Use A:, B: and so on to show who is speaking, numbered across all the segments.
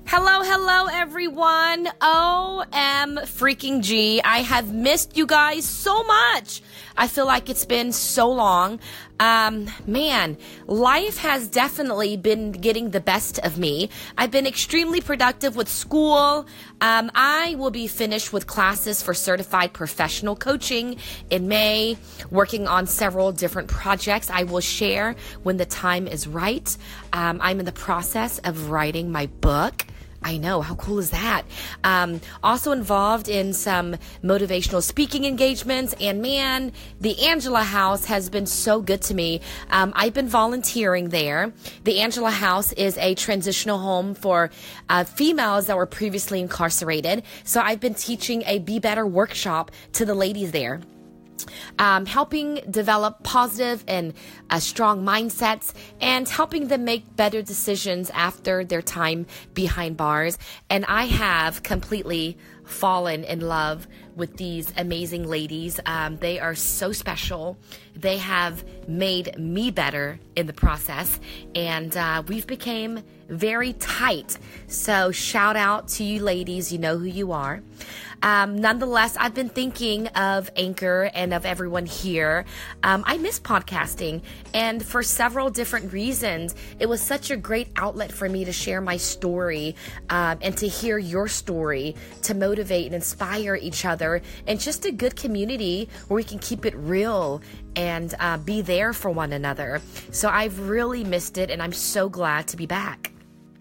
A: Hello, hello, everyone. OM freaking G. I have missed you guys so much. I feel like it's been so long. Man, life has definitely been getting the best of me. I've been extremely productive with school. I will be finished with classes for certified professional coaching in May, working on several different projects I will share when the time is right. I'm in the process of writing my book. I know, how cool is that? Also involved in some motivational speaking engagements, and man, the Angela House has been so good to me. I've been volunteering there. The Angela House is a transitional home for females that were previously incarcerated. So I've been teaching a Be Better workshop to the ladies there. Helping develop positive and strong mindsets and helping them make better decisions after their time behind bars. And I have completely fallen in love with these amazing ladies. They are so special. They have made me better in the process, and we've become very tight. So shout out to you ladies. You know who you are. Nonetheless, I've been thinking of Anchor and of everyone here. I miss podcasting, and for several different reasons, it was such a great outlet for me to share my story and to hear your story, to motivate and inspire each other, and just a good community where we can keep it real and be there for one another. So I've really missed it, and I'm so glad to be back.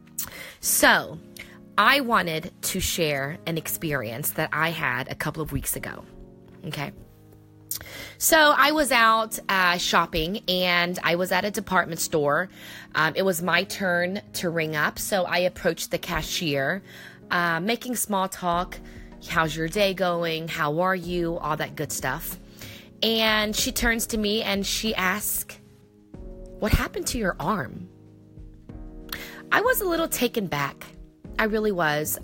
A: So I wanted to share an experience that I had a couple of weeks ago. Okay. So I was out shopping, and I was at a department store. It was my turn to ring up. So I approached the cashier, making small talk. How's your day going? How are you? All that good stuff. And she turns to me and she asks, "What happened to your arm?" I was a little taken back. I really was.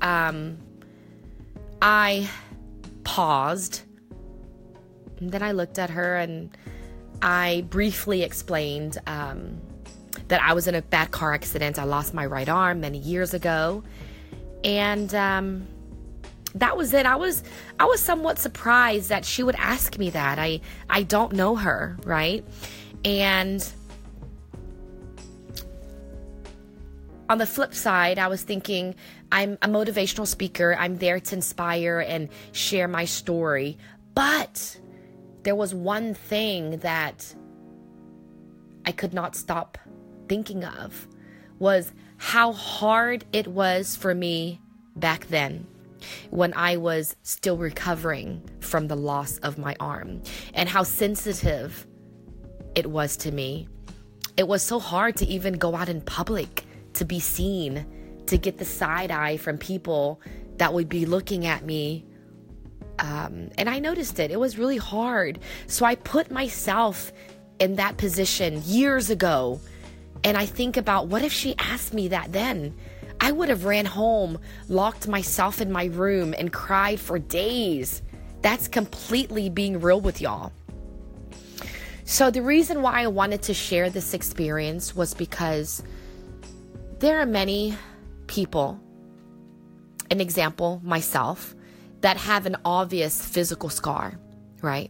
A: I paused, and then I looked at her and I briefly explained that I was in a bad car accident. I lost my right arm many years ago, and that was it. I was somewhat surprised that she would ask me that. I don't know her, right? And on the flip side, I was thinking, I'm a motivational speaker. I'm there to inspire and share my story. But there was one thing that I could not stop thinking of, was how hard it was for me back then when I was still recovering from the loss of my arm, and how sensitive it was to me. It was so hard to even go out in public, to be seen, to get the side eye from people that would be looking at me. And I noticed it. It was really hard. So I put myself in that position years ago. And I think about, what if she asked me that then? I would have ran home, locked myself in my room, and cried for days. That's completely being real with y'all. So the reason why I wanted to share this experience was because there are many people, an example, myself, that have an obvious physical scar, right?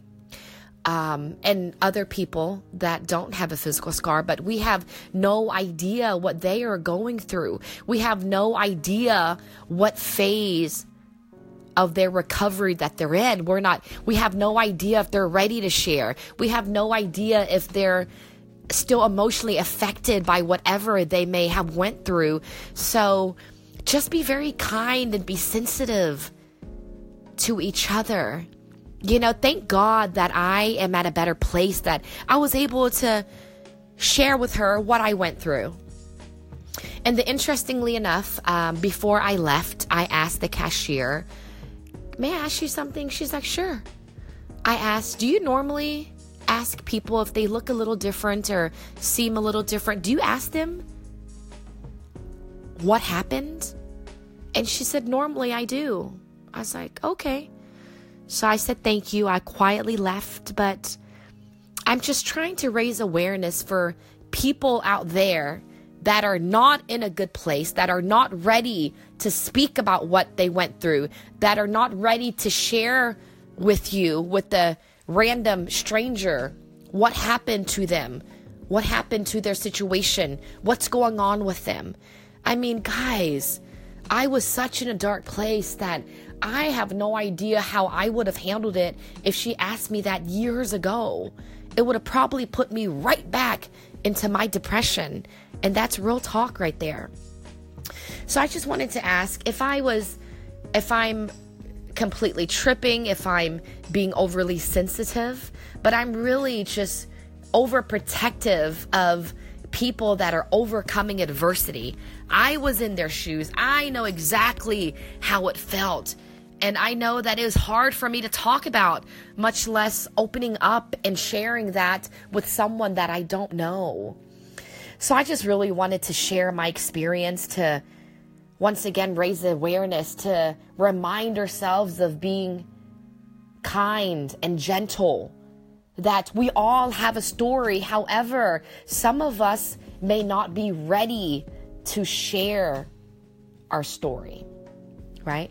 A: And other people that don't have a physical scar, but we have no idea what they are going through. We have no idea what phase of their recovery that they're in. We have no idea if they're ready to share. We have no idea if they're still emotionally affected by whatever they may have went through. So just be very kind and be sensitive to each other. You know, thank God that I am at a better place, that I was able to share with her what I went through. And interestingly enough, before I left, I asked the cashier, "May I ask you something?" She's like, "Sure." I asked, "Do you normally ask people if they look a little different or seem a little different? Do you ask them what happened?" And she said, "Normally I do." I was like, "Okay." So I said, "Thank you." I quietly left, but I'm just trying to raise awareness for people out there that are not in a good place, that are not ready to speak about what they went through, that are not ready to share with you, with the random stranger, what happened to them, what happened to their situation, what's going on with them. I mean, guys, I was such in a dark place that I have no idea how I would have handled it if she asked me that years ago. It would have probably put me right back into my depression. And that's real talk right there. So I just wanted to ask if I'm completely tripping, if I'm being overly sensitive, but I'm really just overprotective of people that are overcoming adversity. I was in their shoes. I know exactly how it felt. And I know that it was hard for me to talk about, much less opening up and sharing that with someone that I don't know. So I just really wanted to share my experience to once again raise awareness, to remind ourselves of being kind and gentle, that we all have a story. However, some of us may not be ready to share our story, right?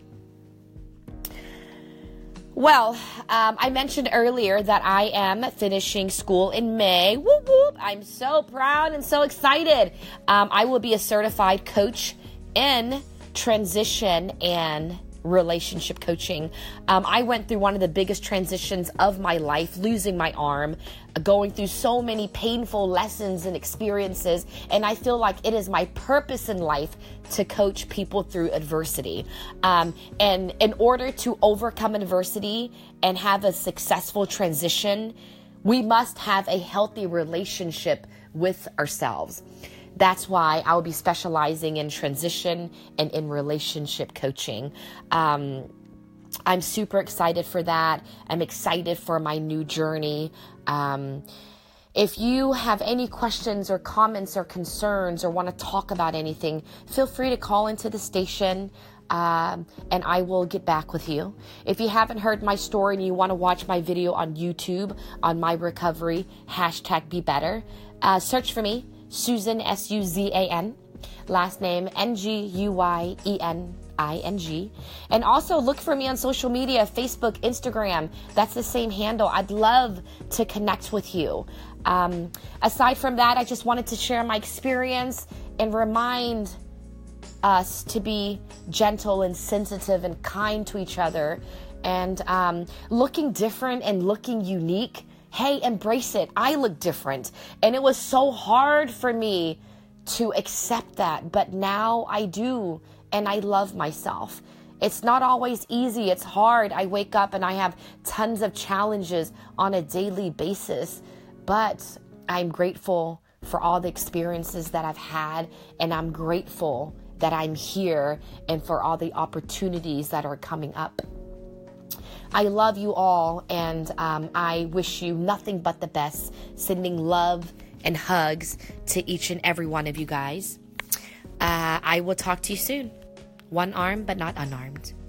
A: Well, I mentioned earlier that I am finishing school in May. Whoop, whoop. I'm so proud and so excited. I will be a certified coach in transition and relationship coaching. I went through one of the biggest transitions of my life, losing my arm, going through so many painful lessons and experiences. And I feel like it is my purpose in life to coach people through adversity. And in order to overcome adversity and have a successful transition, we must have a healthy relationship with ourselves. That's why I'll be specializing in transition and in relationship coaching. I'm super excited for that. I'm excited for my new journey. If you have any questions or comments or concerns or want to talk about anything, feel free to call into the station and I will get back with you. If you haven't heard my story and you want to watch my video on YouTube on my recovery, #BeBetter, search for me. Susan, Suzan, last name Nguyiening. And also look for me on social media, Facebook, Instagram. That's the same handle. I'd love to connect with you. Aside from that, I just wanted to share my experience and remind us to be gentle and sensitive and kind to each other and looking different and looking unique. Hey, embrace it. I look different. And it was so hard for me to accept that. But now I do. And I love myself. It's not always easy. It's hard. I wake up and I have tons of challenges on a daily basis. But I'm grateful for all the experiences that I've had. And I'm grateful that I'm here and for all the opportunities that are coming up. I love you all, and I wish you nothing but the best. Sending love and hugs to each and every one of you guys. I will talk to you soon. One arm, but not unarmed.